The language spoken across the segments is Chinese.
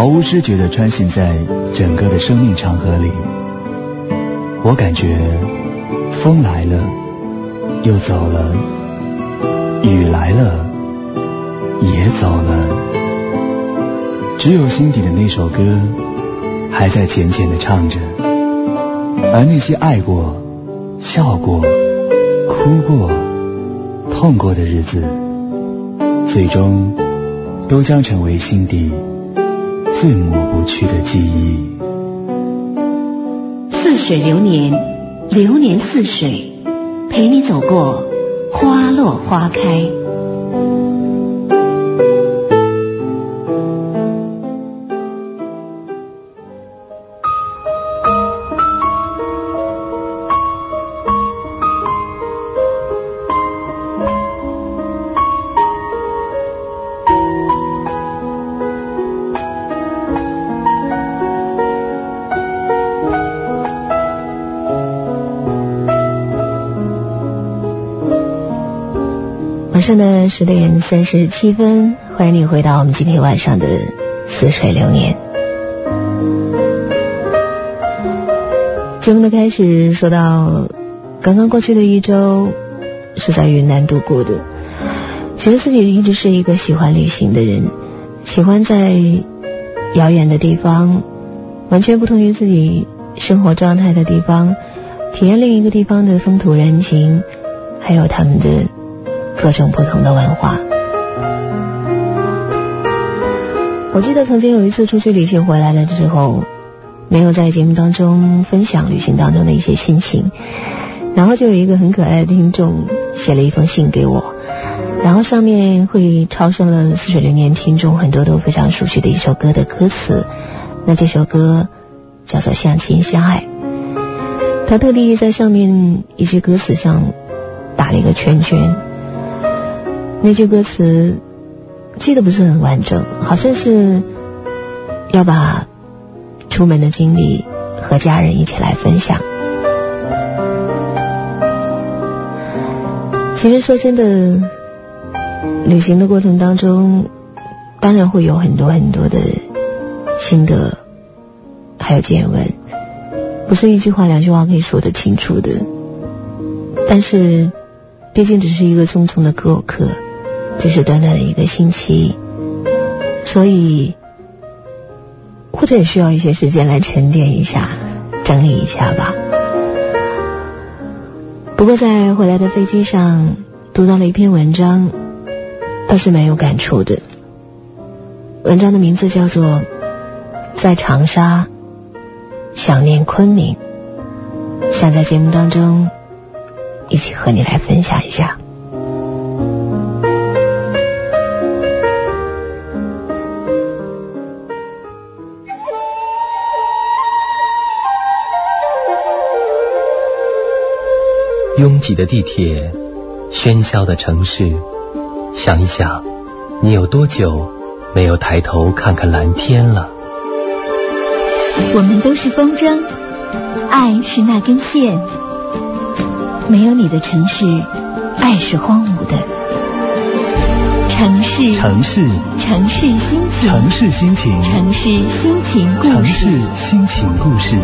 毫无知觉地穿行在整个的生命长河里。我感觉风来了又走了，雨来了也走了，只有心底的那首歌还在浅浅地唱着，而那些爱过、笑过、哭过、痛过的日子，最终都将成为心底最抹不去的记忆。 似水流年，流年似水，陪你走过花落花开。 晚上的10点37分，欢迎你回到我们今天晚上的似水流年。节目的开始说到刚刚过去的一周是在云南度过的。其实自己一直是一个喜欢旅行的人，喜欢在遥远的地方，完全不同于自己生活状态的地方，体验另一个地方的风土人情，还有他们的各种不同的文化。我记得曾经有一次出去旅行回来了之后，没有在节目当中分享旅行当中的一些心情，然后就有一个很可爱的听众写了一封信给我，然后上面会抄上了似水流年听众很多都非常熟悉的一首歌的歌词。那这首歌叫做相亲相爱，他特地在上面一句歌词上打了一个圈圈。那句歌词记得不是很完整，好像是要把出门的经历和家人一起来分享。其实说真的，旅行的过程当中当然会有很多很多的心得还有见闻，不是一句话两句话可以说得清楚的，但是毕竟只是一个匆匆的过客，只是短短的一个星期，所以或者也需要一些时间来沉淀一下，整理一下吧。不过在回来的飞机上读到了一篇文章，倒是蛮有感触的。文章的名字叫做《在长沙想念昆明》，想在节目当中一起和你来分享一下。 拥挤的地铁，喧嚣的城市，想一想，你有多久没有抬头看看蓝天了？ 我们都是风筝，爱是那根线，没有你的城市，爱是荒芜的。城市心情， 城市心情， 城市心情故事， 城市心情故事。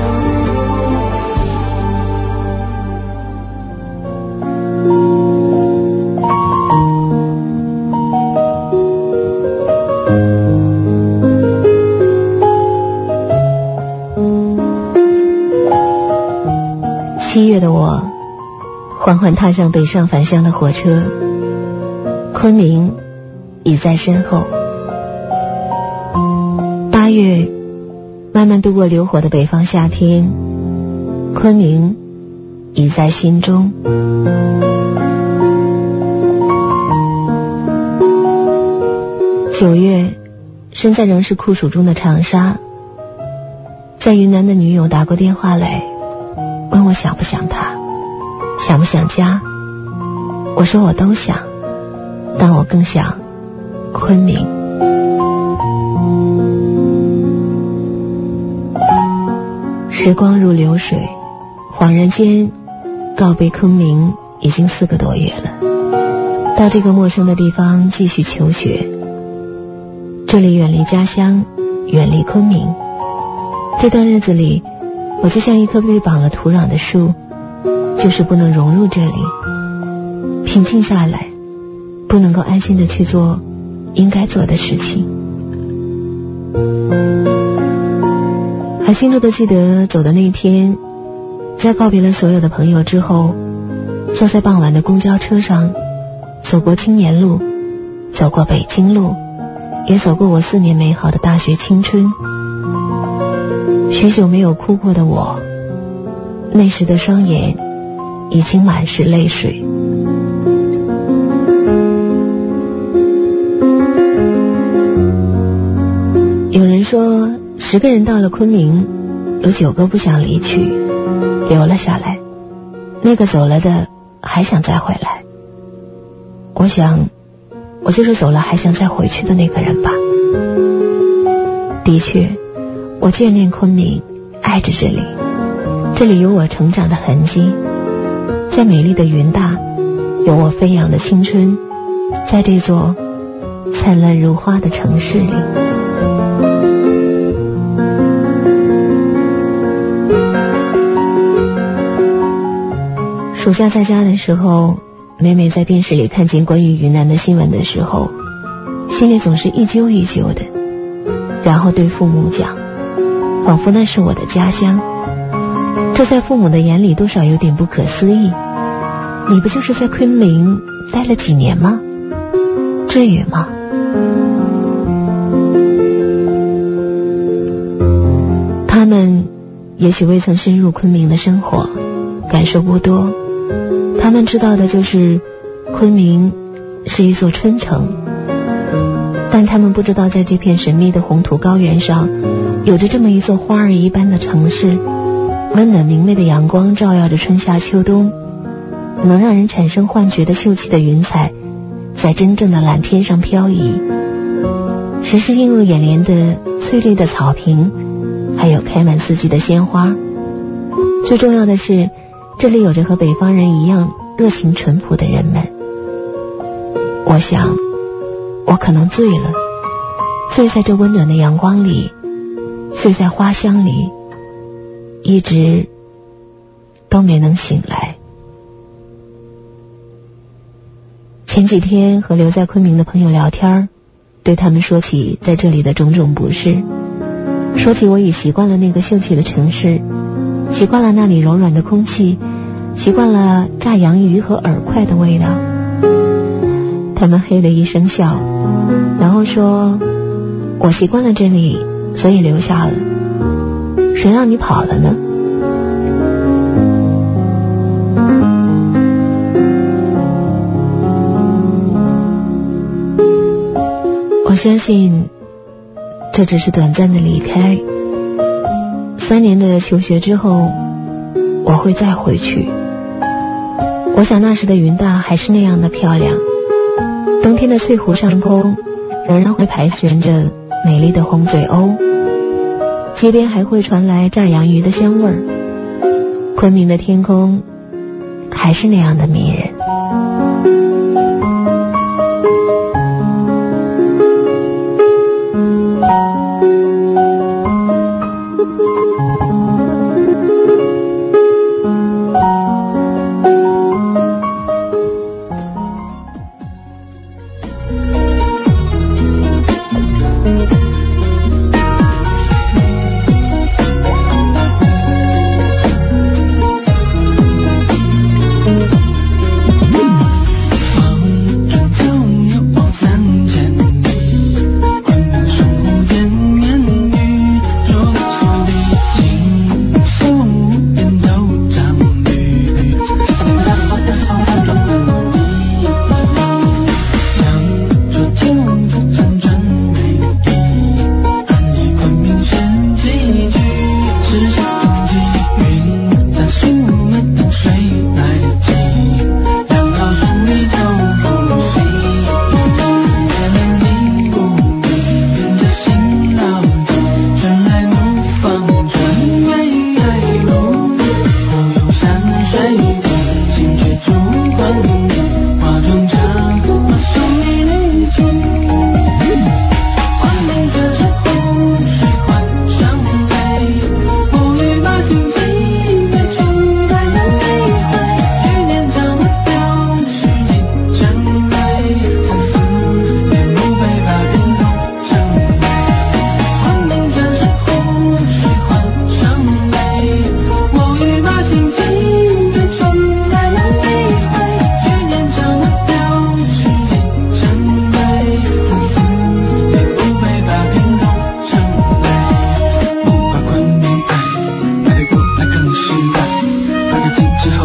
7月的我缓缓踏上北上返乡的火车，昆明已在身后。8月慢慢度过流火的北方夏天，昆明已在心中。9月身在仍是酷暑中的长沙，在云南的女友打过电话来，问我想不想他，想不想家。我说我都想，但我更想昆明。时光如流水，恍然间告别昆明已经4个多月了，到这个陌生的地方继续求学。这里远离家乡， 远离昆明。这段日子里，我就像一棵被绑了土壤的树，就是不能融入这里，平静下来，不能够安心的去做应该做的事情。还清楚的记得走的那一天，在告别了所有的朋友之后，坐在傍晚的公交车上，走过青年路，走过北京路，也走过我4年美好的大学青春。许久没有哭过的我，那时的双眼已经满是泪水。有人说10个人到了昆明，有9个不想离去，留了下来，那个走了的还想再回来。我想我就是走了还想再回去的那个人吧。的确，我眷恋昆明，爱着这里，这里有我成长的痕迹，在美丽的云大有我飞扬的青春，在这座灿烂如花的城市里。暑假在家的时候，每每在电视里看见关于云南的新闻的时候，心里总是一揪一揪的，然后对父母讲，仿佛那是我的家乡。这在父母的眼里多少有点不可思议，你不就是在昆明待了几年吗？至于吗？他们也许未曾深入昆明的生活，感受不多，他们知道的就是昆明是一座春城，但他们不知道在这片神秘的红土高原上，有着这么一座花儿一般的城市，温暖明媚的阳光照耀着春夏秋冬，能让人产生幻觉的秀气的云彩在真正的蓝天上飘移，时时映入眼帘的翠绿的草坪，还有开满四季的鲜花。最重要的是，这里有着和北方人一样热情淳朴的人们。我想我可能醉了，醉在这温暖的阳光里，醉在花香里，一直都没能醒来。前几天和留在昆明的朋友聊天，对他们说起在这里的种种不适，说起我已习惯了那个秀气的城市，习惯了那里柔软的空气，习惯了炸洋鱼和饵块的味道。他们嘿的一声笑，然后说，我习惯了这里，所以留下了，谁让你跑了呢？我相信这只是短暂的离开，3年的求学之后，我会再回去。我想那时的云大还是那样的漂亮，冬天的翠湖上空仍然会盘旋着美丽的红嘴鸥，街边还会传来炸洋鱼的香味儿，昆明的天空还是那样的迷人。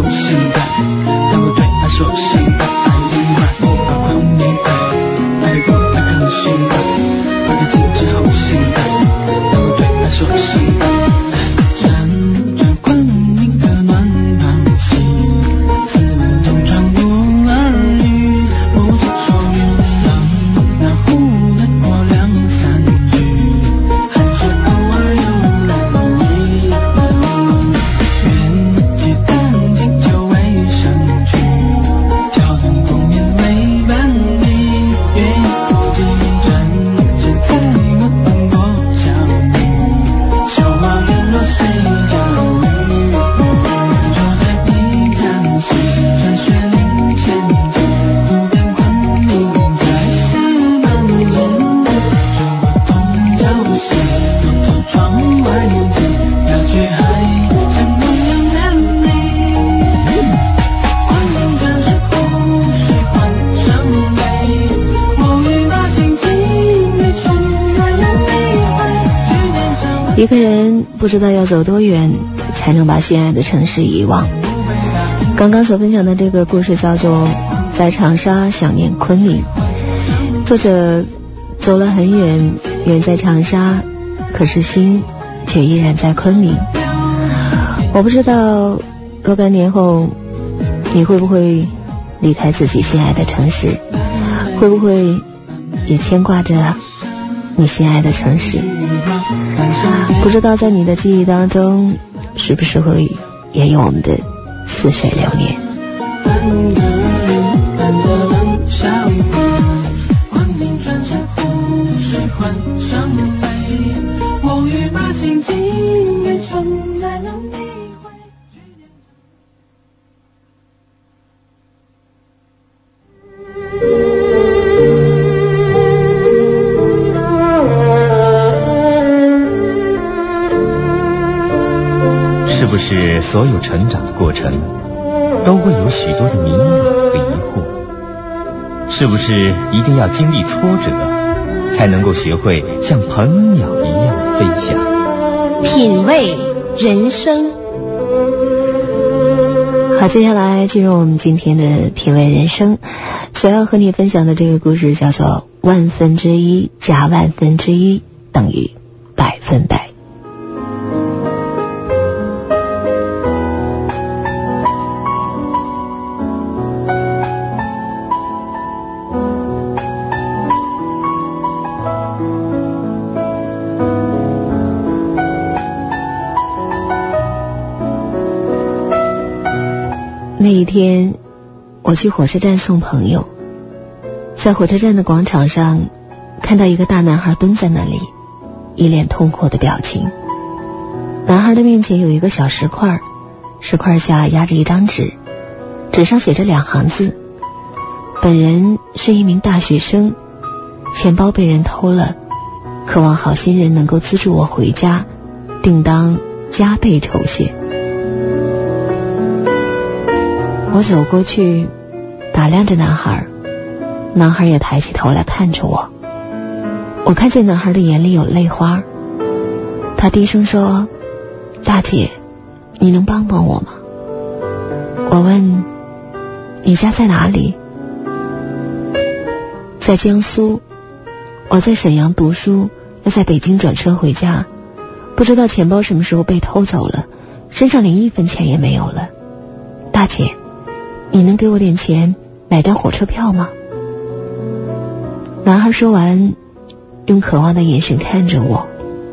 现在，但我对他说现在爱另外，把昆明爱得比他更现代，把它禁止后现在，但我对他说现在。辗转昆明的暖房西，四门中传无儿女，不知所云浪，那湖南过两三句，寒水偶尔又来一轮，原籍淡尽就未生趣，挑灯空面泪伴你，月不尽转至在我奔波小女，秋花月落谁教育，坐在一站时，穿雪岭千里，不变昆明在西门人，中国东郊市，偷偷窗外记，要去海像同样的你。昆明真是湖水换上美，我欲把心情给冲来了你会。 一个人不知道要走多远才能把心爱的城市遗忘。刚刚所分享的这个故事叫做《在长沙想念昆明》，作者走了很远，远在长沙，可是心却依然在昆明。我不知道若干年后你会不会离开自己心爱的城市，会不会也牵挂着你心爱的城市。不知道在你的记忆当中是不是会也有我们的似水流年。 是不是所有成长的过程都会有许多的迷惘和疑惑？是不是一定要经历挫折才能够学会像鹏鸟一样的飞翔？ 品味人生。 好，接下来进入我们今天的品味人生。所要和你分享的这个故事叫做1/1000加1/1000等于100%。那一天我去火车站送朋友，在火车站的广场上看到一个大男孩蹲在那里，一脸痛苦的表情。男孩的面前有一个小石块，石块下压着一张纸，纸上写着2行字：本人是一名大学生，钱包被人偷了，渴望好心人能够资助我回家，定当加倍酬谢。我走过去打量着男孩，男孩也抬起头来看着我。我看见男孩的眼里有泪花，他低声说：大姐，你能帮帮我吗？我问：你家在哪里？在江苏，我在沈阳读书，要在北京转车回家，不知道钱包什么时候被偷走了，身上连1分钱也没有了。大姐，你能给我点钱买张火车票吗？男孩说完，用渴望的眼神看着我。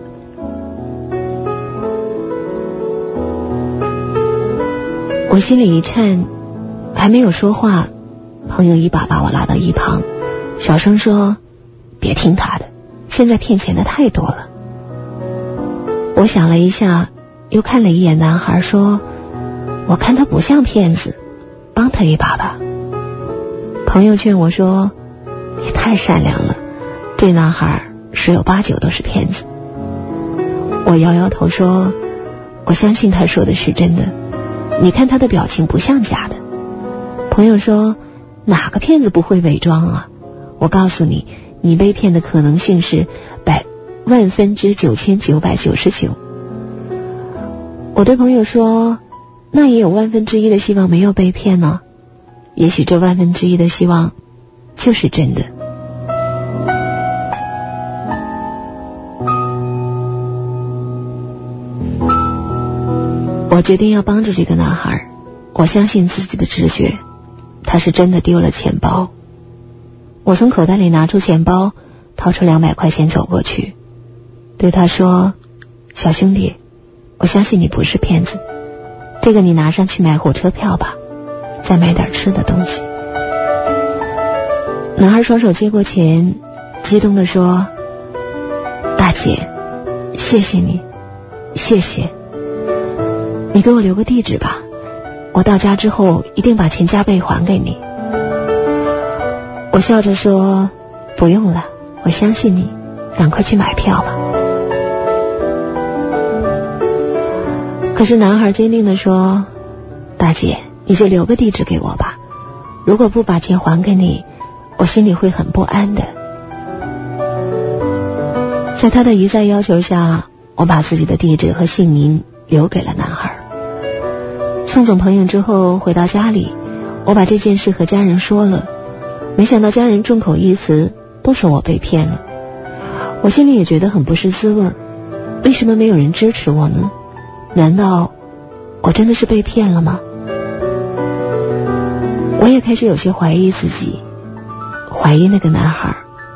我心里一颤，还没有说话，朋友一把把我拉到一旁，小声说：别听他的，现在骗钱的太多了。我想了一下，又看了一眼男孩，说：我看他不像骗子，帮他一把吧。朋友劝我说：你太善良了，这男孩十有八九都是骗子。我摇摇头说：我相信他说的是真的，你看他的表情不像假的。朋友说：哪个骗子不会伪装啊？我告诉你，你被骗的可能性是1/999999。我对朋友说： 那也有1/1000的希望没有被骗呢。也许这1/1000的希望就是真的。我决定要帮助这个男孩，我相信自己的直觉，他是真的丢了钱包。我从口袋里拿出钱包，掏出200块钱走过去，对他说：小兄弟，我相信你不是骗子，这个你拿上去买火车票吧，再买点吃的东西。男孩双手接过钱，激动地说：大姐，谢谢你，谢谢。你给我留个地址吧，我到家之后一定把钱加倍还给你。我笑着说：不用了，我相信你，赶快去买票吧。可是男孩坚定地说：大姐，你就留个地址给我吧，如果不把钱还给你，我心里会很不安的。在他的一再要求下，我把自己的地址和姓名留给了男孩。送走朋友之后回到家里，我把这件事和家人说了，没想到家人众口一词，都说我被骗了。我心里也觉得很不是滋味，为什么没有人支持我呢？难道我真的是被骗了吗？我也开始有些怀疑自己，怀疑那个男孩。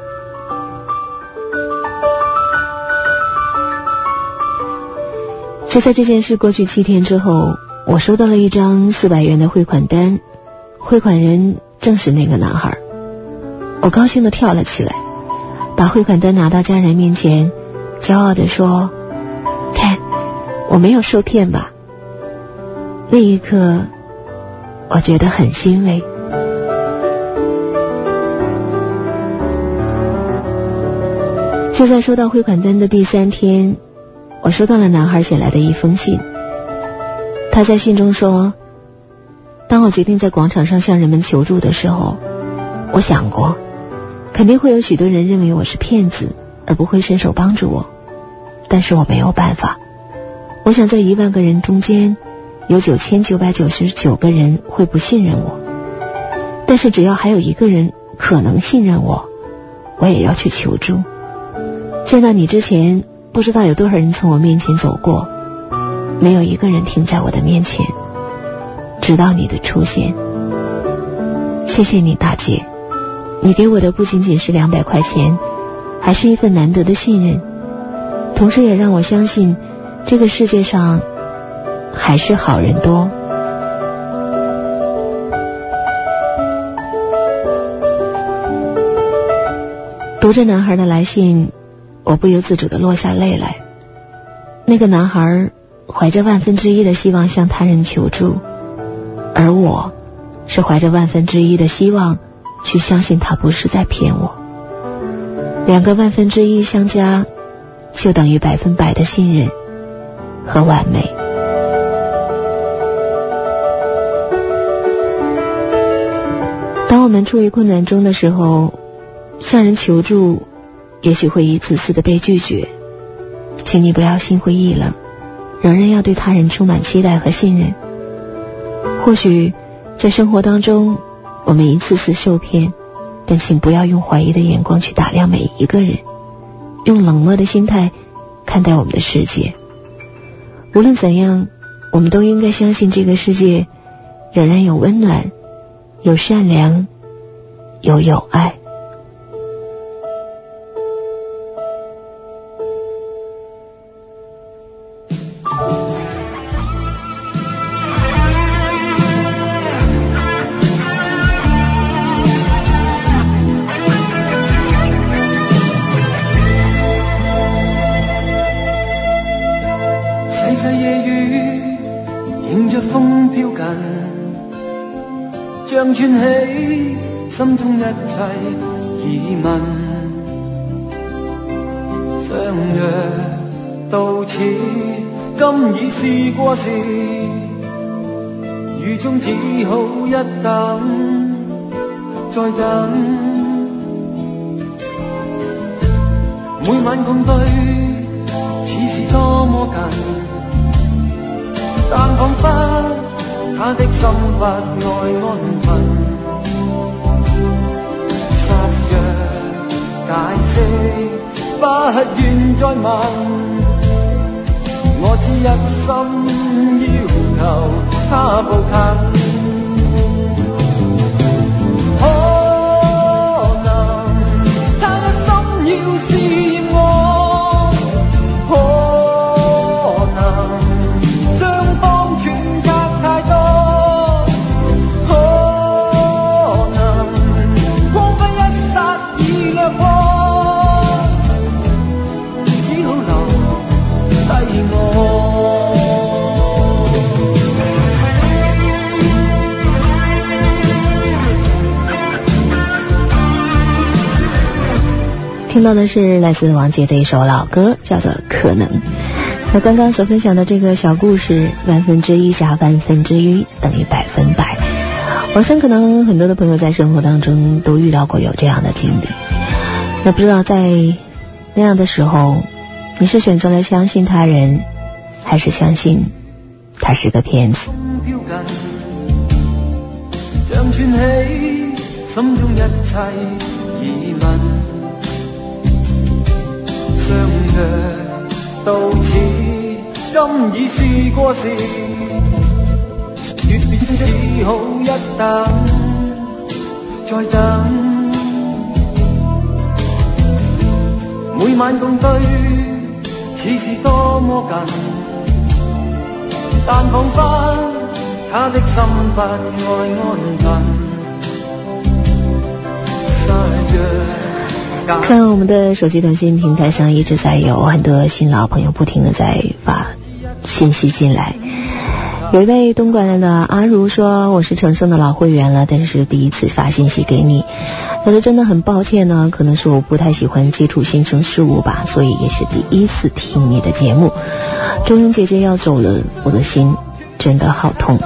就在这件事过去7天之后，我收到了一张400元的汇款单，汇款人正是那个男孩。我高兴地跳了起来，把汇款单拿到家人面前，骄傲地说：看，我没有受骗吧。那一刻我觉得很欣慰。就在收到汇款单的第3天，我收到了男孩写来的一封信。他在信中说：当我决定在广场上向人们求助的时候，我想过肯定会有许多人认为我是骗子，而不会伸手帮助我，但是我没有办法。我想在10000个人中间有9999个人会不信任我，但是只要还有1个人可能信任我，我也要去求助。见到你之前，不知道有多少人从我面前走过，没有1个人停在我的面前，直到你的出现。谢谢你，大姐，你给我的不仅仅是200块钱，还是一份难得的信任，同时也让我相信这个世界上还是好人多。读着男孩的来信，我不由自主地落下泪来。那个男孩怀着1/1000的希望向他人求助，而我是怀着1/1000的希望去相信他不是在骗我。2个1/1000相加，就等于100%的信任和完美。当我们处于困难中的时候，向人求助也许会一次次的被拒绝，请你不要心灰意冷，仍然要对他人充满期待和信任。或许在生活当中我们一次次受骗，但请不要用怀疑的眼光去打量每一个人，用冷漠的心态看待我们的世界。无论怎样，我们都应该相信这个世界仍然有温暖，有善良，有友爱。 像串起心中一切疑問，相約到此，今已是過時，雨中只好一等再等。每晚共對，似是多麼近，但彷彿他的心不愛安分，失約解釋，不願再問，我只一心要求他步近。 听到的是来自王杰的一首老歌，叫做《可能》。那刚刚所分享的这个小故事1/1加1/1等于100%。我想可能很多的朋友在生活当中都遇到过有这样的经历。那不知道在那样的时候，你是選擇了相信他人，還是相信他是個騙子？像串起心中一切疑問，相約到此今已是過時，越變只好一等再等，每晚共對似是多麼近，但彷彿他的心不愛安分，失約。看我們的手機短信平台上一直在有很多新老朋友不停地在發信息進來。有一位東莞的阿如說，我是承盛的老會員了，但是第一次發信息給你。他說真的很抱歉呢，可能是我不太喜歡接觸新生事物吧，所以也是第一次聽你的節目。周勇姐姐要走了，我的心真的好痛。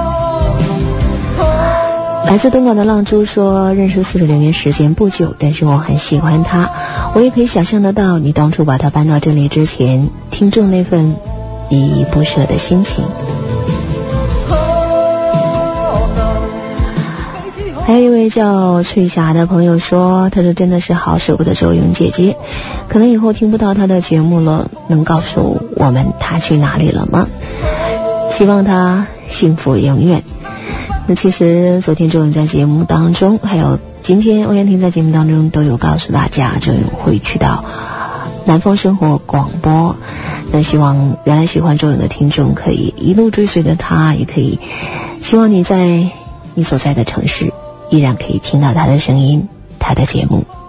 來自東莞的浪珠說，認識46年時間不久，但是我很喜歡他。我也可以想象得到你當初把他搬到這裡之前，聽眾那份依依不捨的心情。還有一位叫翠霞的朋友說，他說真的是好捨不得周勇姐姐，可能以後聽不到他的節目了，能告訴我們他去哪裡了嗎？希望他幸福永遠。那其實昨天周勇在節目當中，還有今天歐陽婷在節目當中都有告訴大家，周勇會去到南方生活廣播。那希望原來喜歡周勇的聽眾可以一路追隨着他，也可以希望你在你所在的城市依然可以聽到他的聲音，他的節目。